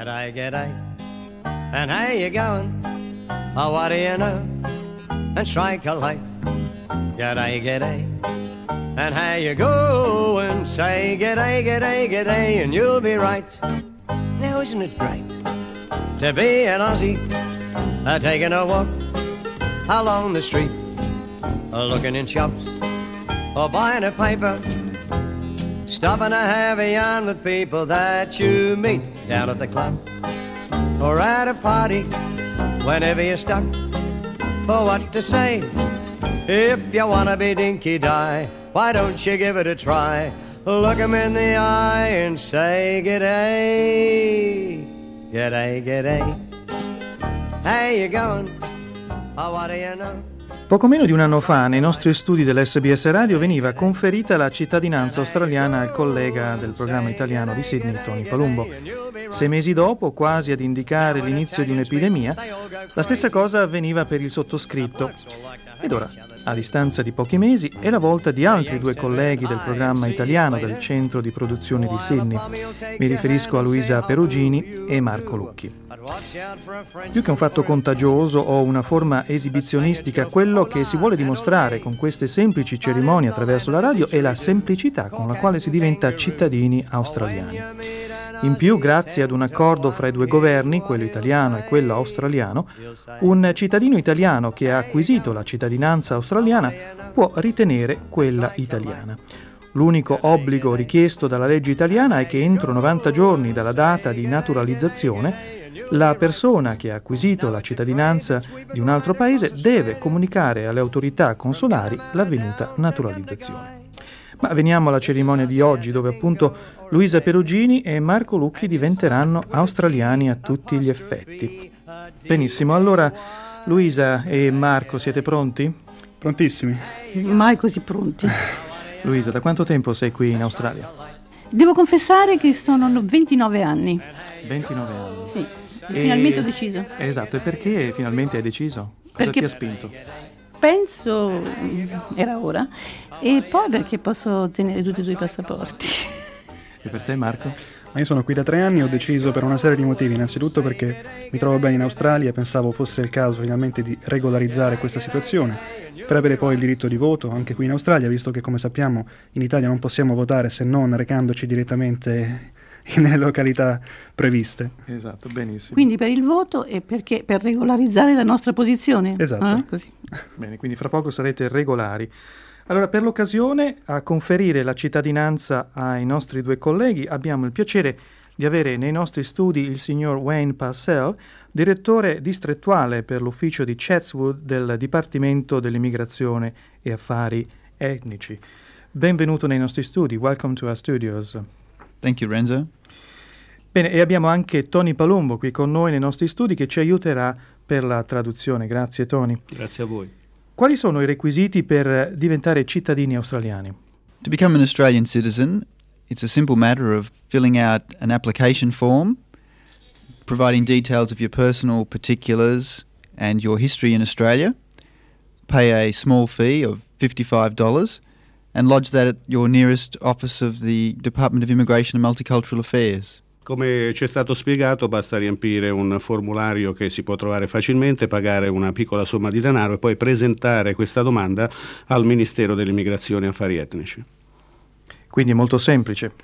G'day, g'day, and how you going? Oh, what do you know? And strike a light. G'day, g'day, and how you going? Say g'day, g'day, g'day, and you'll be right. Now isn't it great to be an Aussie, taking a walk along the street, looking in shops or buying a paper, stopping to have a yarn with people that you meet down at the club or at a party, whenever you're stuck for what to say. If you wanna be dinky-die, why don't you give it a try? Look 'em in the eye and say g'day, g'day, g'day. How you going? Oh, what do you know? Poco meno di un anno fa, nei nostri studi dell'SBS Radio, veniva conferita la cittadinanza australiana al collega del programma italiano di Sydney, Tony Palumbo. 6 mesi dopo, quasi ad indicare l'inizio di un'epidemia, la stessa cosa avveniva per il sottoscritto. Ed ora, a distanza di pochi mesi, è la volta di altri 2 colleghi del programma italiano del centro di produzione di Sydney. Mi riferisco a Luisa Perugini e Marco Lucchi. Più che un fatto contagioso o una forma esibizionistica, quello che si vuole dimostrare con queste semplici cerimonie attraverso la radio è la semplicità con la quale si diventa cittadini australiani. In più, grazie ad un accordo fra i 2 governi, quello italiano e quello australiano, un cittadino italiano che ha acquisito la cittadinanza australiana può ritenere quella italiana. L'unico obbligo richiesto dalla legge italiana è che entro 90 giorni dalla data di naturalizzazione la persona che ha acquisito la cittadinanza di un altro paese deve comunicare alle autorità consolari l'avvenuta naturalizzazione. Ma veniamo alla cerimonia di oggi, dove appunto Luisa Perugini e Marco Lucchi diventeranno australiani a tutti gli effetti. Benissimo, allora Luisa e Marco, siete pronti? Prontissimi. Mai così pronti. Luisa, da quanto tempo sei qui in Australia? Devo confessare che sono 29 anni. 29 anni? Sì, finalmente ho deciso. Esatto, e perché finalmente hai deciso? Cosa ti ha spinto? Penso, era ora, e poi perché posso ottenere tutti e 2 i passaporti. E per te, Marco? Ma io sono qui da 3 anni e ho deciso per una serie di motivi. Innanzitutto perché mi trovo bene in Australia e pensavo fosse il caso finalmente di regolarizzare questa situazione, per avere poi il diritto di voto anche qui in Australia, visto che, come sappiamo, in Italia non possiamo votare se non recandoci direttamente nelle località previste. Esatto, benissimo. Quindi per il voto e perché per regolarizzare la nostra posizione. Esatto. Così. Bene, quindi fra poco sarete regolari. Allora, per l'occasione, a conferire la cittadinanza ai nostri 2 colleghi, abbiamo il piacere di avere nei nostri studi il signor Wayne Purcell, direttore distrettuale per l'ufficio di Chatswood del Dipartimento dell'Immigrazione e Affari Etnici. Benvenuto nei nostri studi. Welcome to our studios. Thank you, Renzo. Bene, e abbiamo anche Tony Palumbo qui con noi nei nostri studi che ci aiuterà per la traduzione. Grazie, Tony. Grazie a voi. Quali sono i requisiti per diventare cittadini australiani? To become an Australian citizen, it's a simple matter of filling out an application form, providing details of your personal particulars and your history in Australia, pay a small fee of $55, and lodge that at your nearest office of the Department of Immigration and Multicultural Affairs. Come ci è stato spiegato, basta riempire un formulario che si può trovare facilmente, pagare una piccola somma di denaro e poi presentare questa domanda al Ministero dell'Immigrazione e Affari Etnici. Quindi è molto semplice.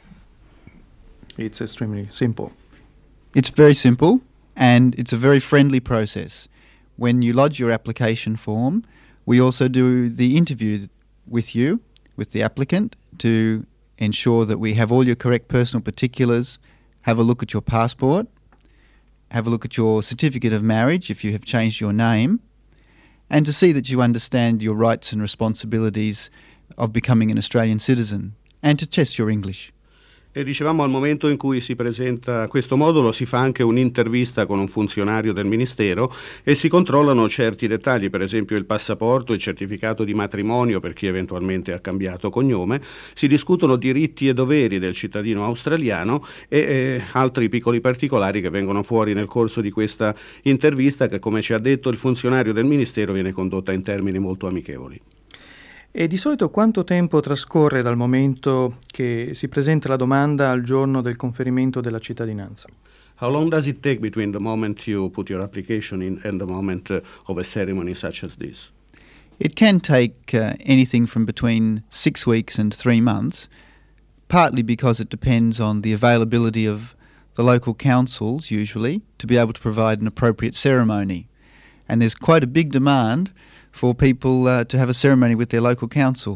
It's extremely simple. It's very simple and it's a very friendly process. When you lodge your application form, we also do the interview with you, with the applicant, to ensure that we have all your correct personal particulars, have a look at your passport, have a look at your certificate of marriage if you have changed your name, and to see that you understand your rights and responsibilities of becoming an Australian citizen, and to test your English. E dicevamo, al momento in cui si presenta questo modulo si fa anche un'intervista con un funzionario del Ministero e si controllano certi dettagli, per esempio il passaporto, il certificato di matrimonio per chi eventualmente ha cambiato cognome, si discutono diritti e doveri del cittadino australiano e altri piccoli particolari che vengono fuori nel corso di questa intervista che, come ci ha detto il funzionario del Ministero, viene condotta in termini molto amichevoli. E di solito quanto tempo trascorre dal momento che si presenta la domanda al giorno del conferimento della cittadinanza? How long does it take between the moment you put your application in and the moment of a ceremony such as this? It can take anything from between 6 weeks and 3 months, partly because it depends on the availability of the local councils, usually, to be able to provide an appropriate ceremony. And there's quite a big demand for people to have a ceremony with their local council.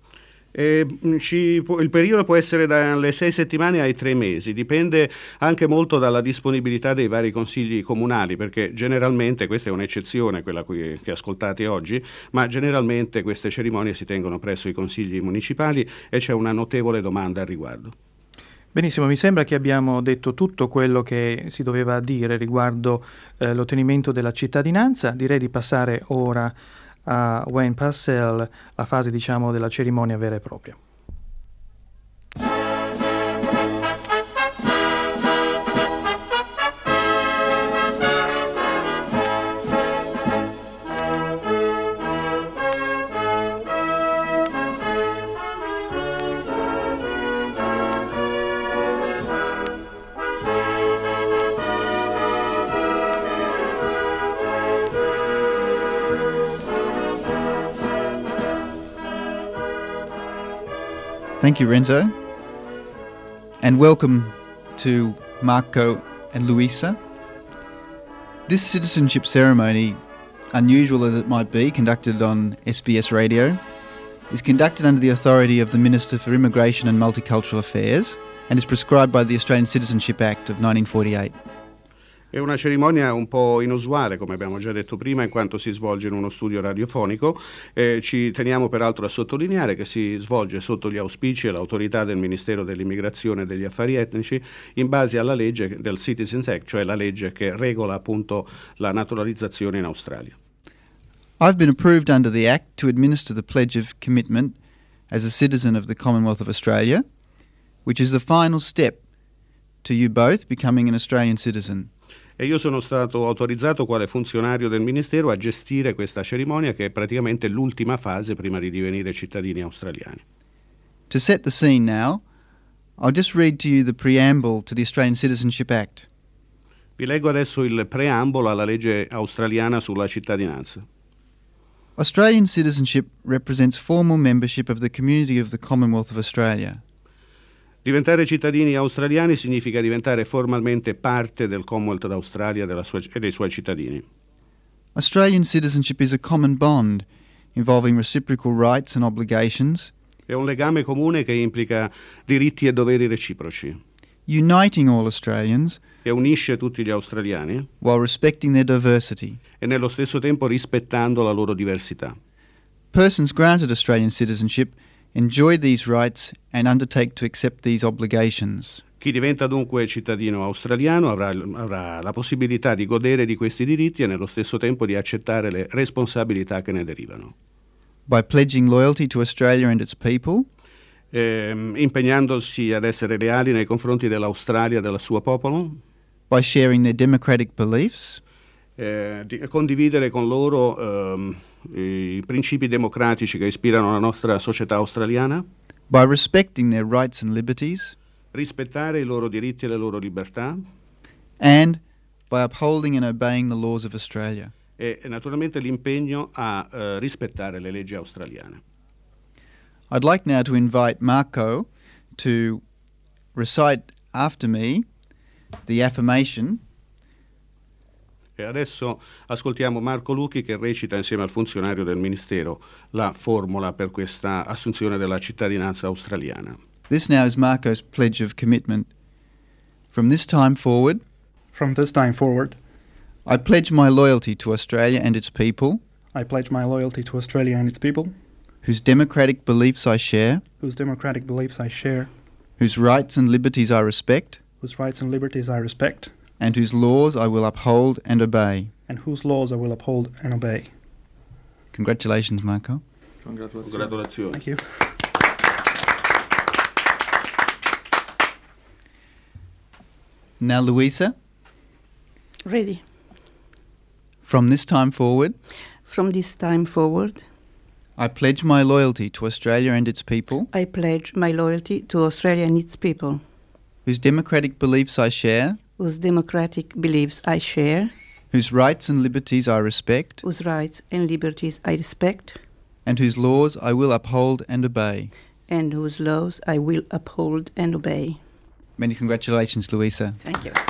Il periodo può essere dalle 6 settimane ai 3 mesi, dipende anche molto dalla disponibilità dei vari consigli comunali, perché generalmente, questa è un'eccezione, quella che ascoltate oggi, ma generalmente queste cerimonie si tengono presso i consigli municipali e c'è una notevole domanda al riguardo. Benissimo, mi sembra che abbiamo detto tutto quello che si doveva dire riguardo l'ottenimento della cittadinanza. Direi di passare ora a Wayne Purcell, la fase della cerimonia vera e propria. Thank you, Renzo, and welcome to Marco and Luisa. This citizenship ceremony, unusual as it might be, conducted on SBS Radio, is conducted under the authority of the Minister for Immigration and Multicultural Affairs and is prescribed by the Australian Citizenship Act of 1948. È una cerimonia un po' inusuale, come abbiamo già detto prima, in quanto si svolge in uno studio radiofonico. Ci teniamo peraltro a sottolineare che si svolge sotto gli auspici e l'autorità del Ministero dell'Immigrazione e degli Affari Etnici in base alla legge del Citizens Act, cioè la legge che regola appunto la naturalizzazione in Australia. I've been approved under the Act to administer the Pledge of Commitment as a citizen of the Commonwealth of Australia, which is the final step to you both becoming an Australian citizen. E io sono stato autorizzato quale funzionario del Ministero a gestire questa cerimonia, che è praticamente l'ultima fase prima di divenire cittadini australiani. To set the scene now, I'll just read to you the preamble to the Australian Citizenship Act. Vi leggo adesso il preambolo alla legge australiana sulla cittadinanza. Australian citizenship represents formal membership of the community of the Commonwealth of Australia. Diventare cittadini australiani significa diventare formalmente parte del Commonwealth d'Australia e dei suoi cittadini. Australian citizenship is a common bond involving reciprocal rights and obligations. È un legame comune che implica diritti e doveri reciproci. Uniting all Australians. Che unisce tutti gli australiani. While respecting their diversity. E nello stesso tempo rispettando la loro diversità. Persons granted Australian citizenship enjoy these rights and undertake to accept these obligations. Chi diventa dunque cittadino australiano avrà la possibilità di godere di questi diritti e nello stesso tempo di accettare le responsabilità che ne derivano. By pledging loyalty to Australia and its people. Impegnandosi ad essere leali nei confronti dell'Australia e del suo popolo. By sharing their democratic beliefs. Di condividere con loro i principi democratici che ispirano la nostra società australiana. By respecting their rights and liberties. Rispettare i loro diritti e le loro libertà. And by upholding and obeying the laws of Australia. E naturalmente l'impegno a rispettare le leggi australiane. I'd like now to invite Marco to recite after me the affirmation. E adesso ascoltiamo Marco Lucchi che recita insieme al funzionario del Ministero la formula per questa assunzione della cittadinanza australiana. This now is Marco's pledge of commitment. From this time forward, I pledge my loyalty to Australia and its people. I pledge my loyalty to Australia and its people. Whose democratic beliefs I share. Whose democratic beliefs I share. Whose rights and liberties I respect. Whose rights and liberties I respect. And whose laws I will uphold and obey. And whose laws I will uphold and obey. Congratulations, Marco. Congratulazioni. Thank you. Now, Luisa. Ready. From this time forward. From this time forward. I pledge my loyalty to Australia and its people. I pledge my loyalty to Australia and its people. Whose democratic beliefs I share. whose democratic beliefs I share, whose rights and liberties I respect, whose rights and liberties I respect, and whose laws I will uphold and obey. and whose laws I will uphold and obey. Many congratulations, Luisa. Thank you.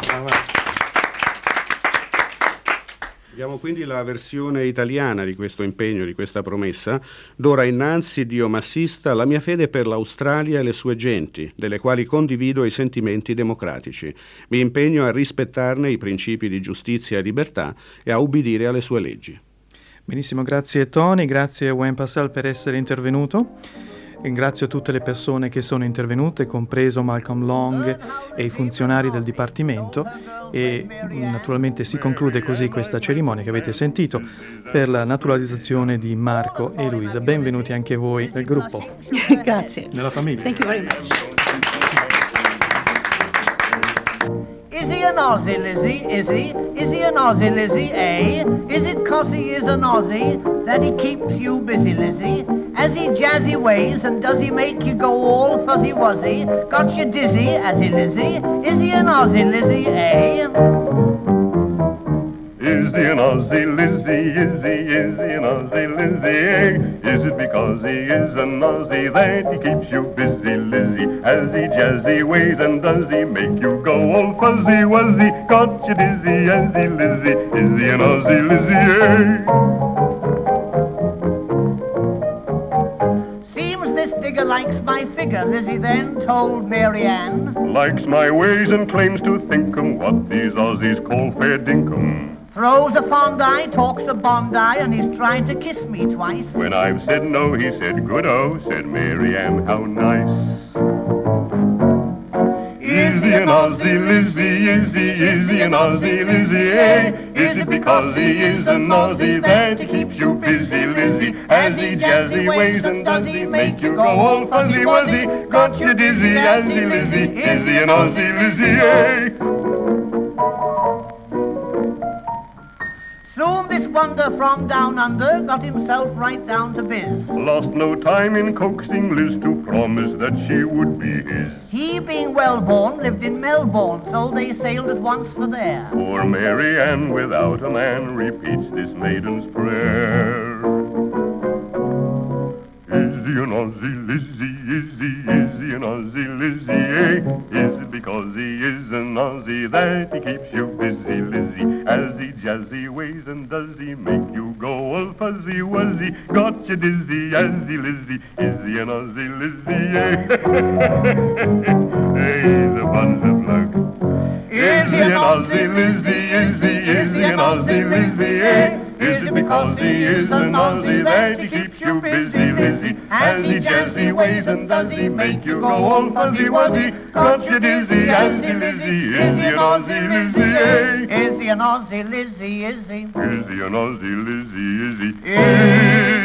Abbiamo quindi la versione italiana di questo impegno, di questa promessa. D'ora innanzi, Dio m'assista, la mia fede per l'Australia e le sue genti, delle quali condivido i sentimenti democratici. Mi impegno a rispettarne i principi di giustizia e libertà e a ubbidire alle sue leggi. Benissimo, grazie Tony, grazie Wen Passal per essere intervenuto. Ringrazio tutte le persone che sono intervenute, compreso Malcolm Long e i funzionari del Dipartimento, e naturalmente si conclude così questa cerimonia che avete sentito per la naturalizzazione di Marco e Luisa. Benvenuti anche voi nel gruppo. Grazie. Nella famiglia. Thank you very much. Is he an Aussie, Lizzie? Is he? Is he an Aussie, Lizzie, eh? Is it 'cause he is an Aussie that he keeps you busy, Lizzie? Has he jazzy ways and does he make you go all fuzzy-wuzzy? Got you dizzy, has he, Lizzie? Is he an Aussie, Lizzie, eh? Is he an Aussie Lizzie? Is he an Aussie Lizzie? Is it because he is an Aussie that he keeps you busy, Lizzie? Has he jazzy ways and does he make you go all fuzzy wuzzy? Got you dizzy, has he, Lizzie? Is he an Aussie Lizzie? Seems this digger likes my figure, Lizzie then told Mary Ann. Likes my ways and claims to think 'em what these Aussies call fair dinkum. Throws a fond eye, talks a Bondi, and he's tried to kiss me twice. When I've said no, he said good-oh, said Mary Ann, how nice. Is he an Aussie Lizzie? Is he an Aussie Lizzie? Eh? Is it because he is an Aussie that he keeps you busy, Lizzie? Has he jazzy ways and does he make you go all fuzzy-wuzzy? Got you dizzy, has he, Lizzie? Is he an Aussie Lizzie? Eh? Soon this wonder from down under got himself right down to biz. Lost no time in coaxing Liz to promise that she would be his. He, being well born, lived in Melbourne, so they sailed at once for there. Poor Mary Ann without a man repeats this maiden's prayer. Is he an Aussie Lizzie? Is he an Aussie Lizzie? Eh? Is it because he is an Aussie that he keeps you busy, Lizzie? Has he jazzy ways and does he make you go all fuzzy-wuzzy? Got you dizzy, has he, Lizzie? Is he an Aussie Lizzie? Eh? Hey, the buns of luck. Is he an Aussie Lizzie? Is he an Aussie Lizzie? Eh? Is it because he is an Aussie that he keeps you busy, Lizzie? Has he jazzy ways and does he make you go all fuzzy-wuzzy? Got you dizzy, has he, Lizzie? Is he an Aussie Lizzie? Eh? Is he an Aussie Lizzie, is he? Is he an Aussie Lizzie? Is he?